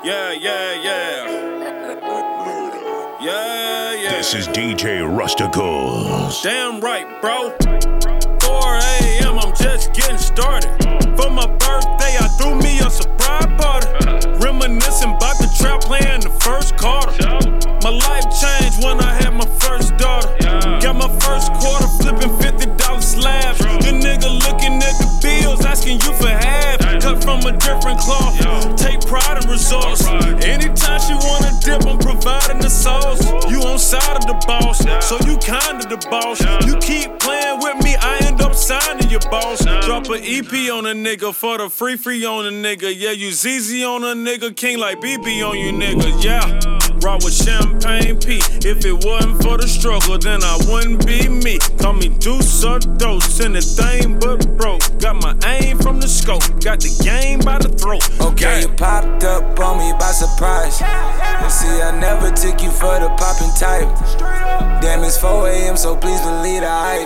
Yeah. This is DJ Rusticles. Damn right, bro. 4 a.m., I'm just getting started. For my birthday, I threw me a surprise party. Reminiscing about the trap playing the first quarter. My life changed when I had my first daughter. Got my first quarter flipping $50 slabs. The nigga looking at the bills, asking you for half. Cut from a different cloth. Take pride in results. Anytime she wanna dip, I'm providing the sauce. You on side of the boss, so you kinda the boss. You keep playing with me, I end up signing your boss. Drop an EP on a nigga for the free on a nigga. Yeah, you ZZ on a nigga, king like BB on you nigga. Yeah. Rock with Champagne P. If it wasn't for the struggle, then I wouldn't be me. Call me Deuce or Dose, anything but broke. Got my aim from the scope, got the game by the throat. Okay, you popped up on me by surprise. You see, I never took you for the poppin' type. Damn, it's 4 a.m., so please believe the hype.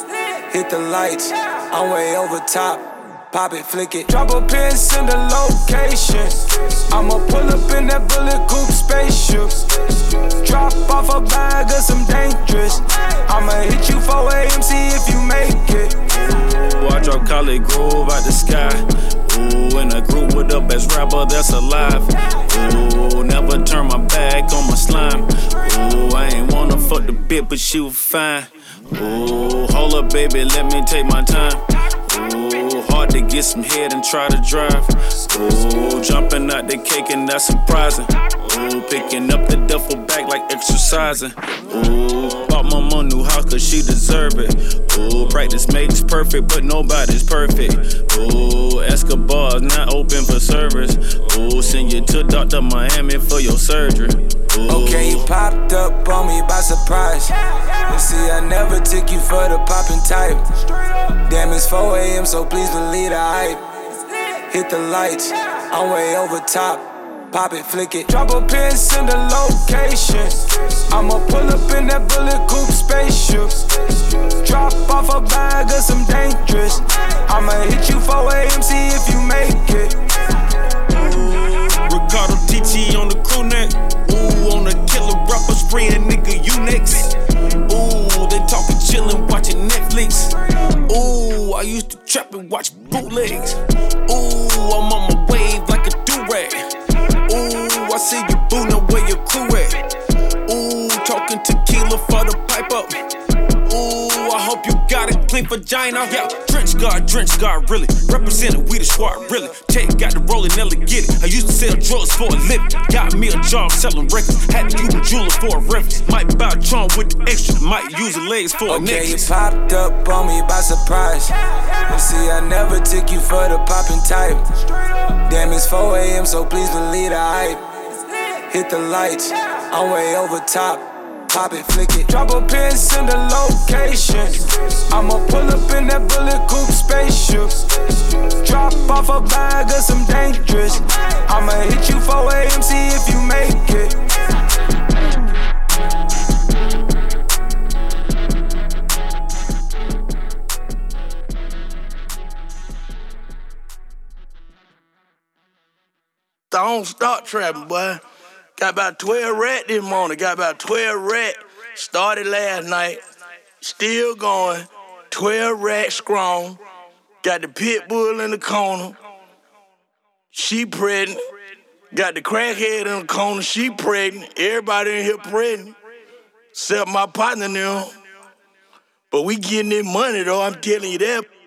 Hit the lights, I'm way over top. Pop it, flick it, drop a pin, send a location. I'ma pull up in that bullet coupe spaceship. Drop off a bag of some dangerous. I'ma hit you 4 a.m., see if you make it. I drop College Grove out the sky. Ooh, in a group with the best rapper that's alive. Ooh, never turn my back on my slime. Ooh, I ain't wanna fuck the bitch, but she was fine. Ooh, hold up, baby, let me take my time. Ooh, hard to get some head and try to drive. Ooh, jumping out the cake and that's surprising. Ooh, picking up the duffel bag like exercising. Ooh, bought my mom new house cause she deserve it. Ooh, practice makes perfect, but nobody's perfect. Ooh, Escobar's not open for service. Ooh, send you to Dr. Miami for your surgery. Ooh. Okay, you popped up on me by surprise. You see, I never took you for the poppin' type. Damn, it's 4 a.m., so please believe the hype. Hit the lights, I'm way over top. Pop it, flick it, drop a pin, send a location. I'ma pull up in that bullet coupe spaceship. Drop off a bag of some dangerous. I'ma hit you 4 a.m., see if you make it. Ricardo TT on the crew neck. Ooh, on the killer rapper spraying nigga, you next. Ooh, they talking chillin', watching Netflix. Ooh, I used to trap and watch bootlegs. Ooh, I'm on my wave like a do-rag. Ooh, I see you boo, know where your crew at. Ooh, talking tequila for the pipe up. Ooh, I hope you got it clean vagina. Yeah, Drench guard, really. Representing we the squad, really. Tech got the rollin', Nelly get it. I used to sell drugs for a living. Got me a job selling records. Had to use a jeweler for a reference. Might buy a charm with the extra. Might use the legs for a necklace. Okay, you popped up on me by surprise. You see, I never took you for the poppin' type. Damn, it's 4 a.m., so please believe the hype. Hit the lights, I'm way over top. Pop it, flick it, drop a pin, send a location. I'ma pull up in that bullet coupe spaceship. Drop off a bag of some dangerous. I'ma hit you 4 a.m., see if you make it. Don't stop trapping, boy. Got about 12 rats this morning. Got about 12 rats. Started last night. Still going. 12 rats strong. Got the pit bull in the corner. She pregnant. Got the crackhead in the corner. She pregnant. Everybody in here pregnant. Except my partner now. But we getting this money though, I'm telling you that.